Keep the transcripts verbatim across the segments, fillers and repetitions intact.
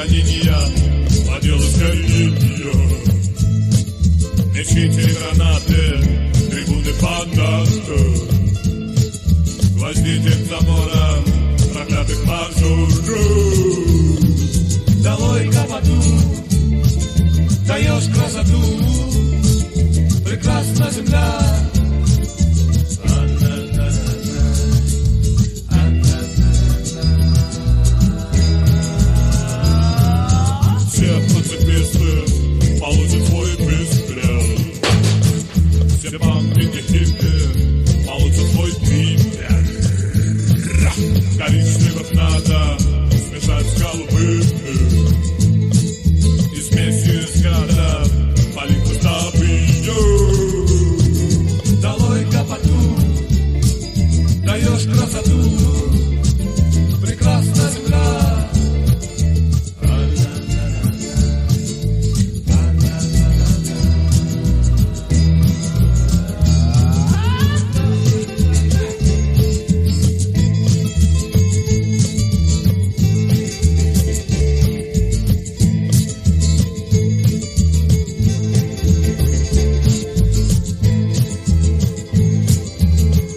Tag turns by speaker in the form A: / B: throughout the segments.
A: гонения по делу скорее. Мечите гранаты, трибуны фантасты, гвоздите к заборам проклятых маршрутов. Долой капоту, даешь красоту, прекрасна земля. Все пацифисты получат свой пристрел. Все бомбики хиппи получат свой твиттер. Коричневых надо смешать с голубыми. И смесью из города полить стопы. Долой капоту, даешь красоту, прекрасна земля.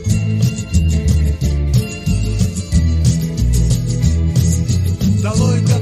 A: Долой